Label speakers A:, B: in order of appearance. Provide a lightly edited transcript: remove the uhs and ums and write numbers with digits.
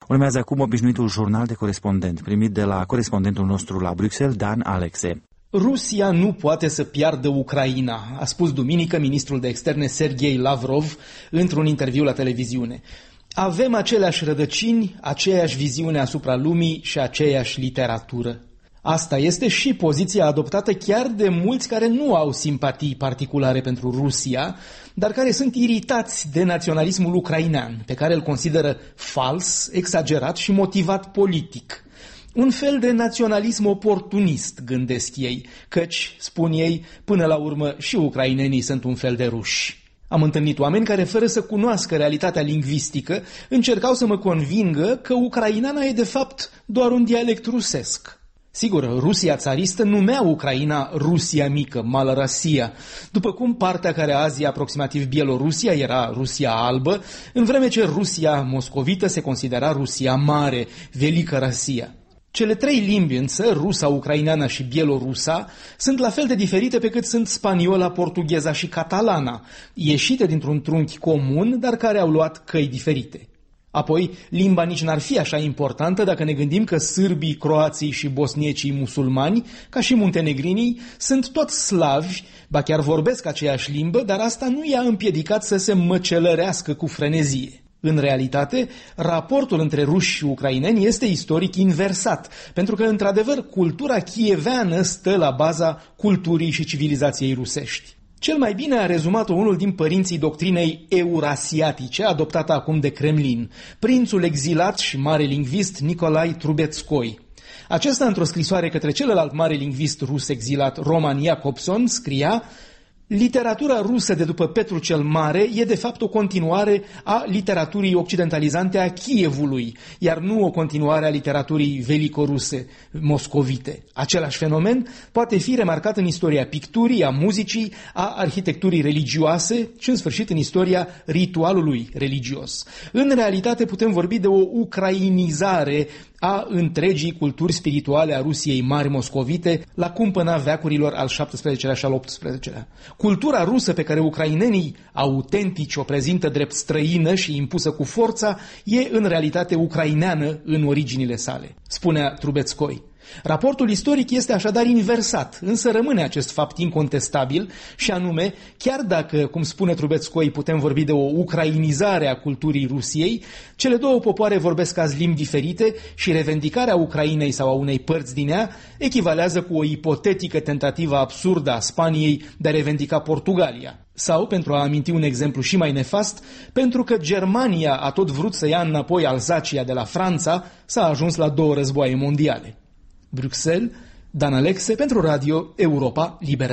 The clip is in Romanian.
A: Urmează acum obișnuitul jurnal de corespondent, primit de la corespondentul nostru la Bruxelles, Dan Alexe.
B: Rusia nu poate să piardă Ucraina, a spus duminică ministrul de externe Sergei Lavrov într-un interviu la televiziune. Avem aceleași rădăcini, aceeași viziune asupra lumii și aceeași literatură. Asta este și poziția adoptată chiar de mulți care nu au simpatii particulare pentru Rusia, dar care sunt iritați de naționalismul ucrainean, pe care îl consideră fals, exagerat și motivat politic. Un fel de naționalism oportunist, gândesc ei, căci, spun ei, până la urmă și ucrainenii sunt un fel de ruși. Am întâlnit oameni care, fără să cunoască realitatea lingvistică, încercau să mă convingă că ucraineana e de fapt doar un dialect rusesc. Sigur, Rusia țaristă numea Ucraina Rusia mică, Malorosia, după cum partea care azi e aproximativ Bielorusia era Rusia albă, în vreme ce Rusia moscovită se considera Rusia mare, Velică Rosia. Cele trei limbi însă, rusa, ucraineana și bielorusa, sunt la fel de diferite pe cât sunt spaniola, portugheza și catalana, ieșite dintr-un trunchi comun, dar care au luat căi diferite. Apoi, limba nici n-ar fi așa importantă dacă ne gândim că sârbii, croații și bosniecii musulmani, ca și muntenegrinii, sunt tot slavi, ba chiar vorbesc aceeași limbă, dar asta nu i-a împiedicat să se măcelărească cu frenezie. În realitate, raportul între ruși și ucraineni este istoric inversat, pentru că, într-adevăr, cultura chieveană stă la baza culturii și civilizației rusești. Cel mai bine a rezumat-o unul din părinții doctrinei eurasiatice, adoptată acum de Kremlin, prințul exilat și mare lingvist Nicolae Trubetskoi. Acesta, într-o scrisoare către celălalt mare lingvist rus exilat, Roman Jakobson, scria: literatura rusă de după Petru cel Mare e de fapt o continuare a literaturii occidentalizante a Kievului, iar nu o continuare a literaturii velicoruse, moscovite. Același fenomen poate fi remarcat în istoria picturii, a muzicii, a arhitecturii religioase și, în sfârșit, în istoria ritualului religios. În realitate putem vorbi de o ucrainizare a întregii culturi spirituale a Rusiei mari moscovite la cumpăna veacurilor al XVII-lea și al XVIII-lea. Cultura rusă pe care ucrainenii autentici o prezintă drept străină și impusă cu forța e în realitate ucraineană în originile sale, spunea Trubetskoi. Raportul istoric este așadar inversat, însă rămâne acest fapt incontestabil și anume, chiar dacă, cum spune Trubetskoi, putem vorbi de o ucrainizare a culturii Rusiei, cele două popoare vorbesc azi limbi diferite și revendicarea Ucrainei sau a unei părți din ea echivalează cu o ipotetică tentativă absurdă a Spaniei de a revendica Portugalia. Sau, pentru a aminti un exemplu și mai nefast, pentru că Germania a tot vrut să ia înapoi Alzacia de la Franța, s-a ajuns la 2 războaie mondiale. Bruxelles, Dan Alexe pentru Radio Europa Liberă.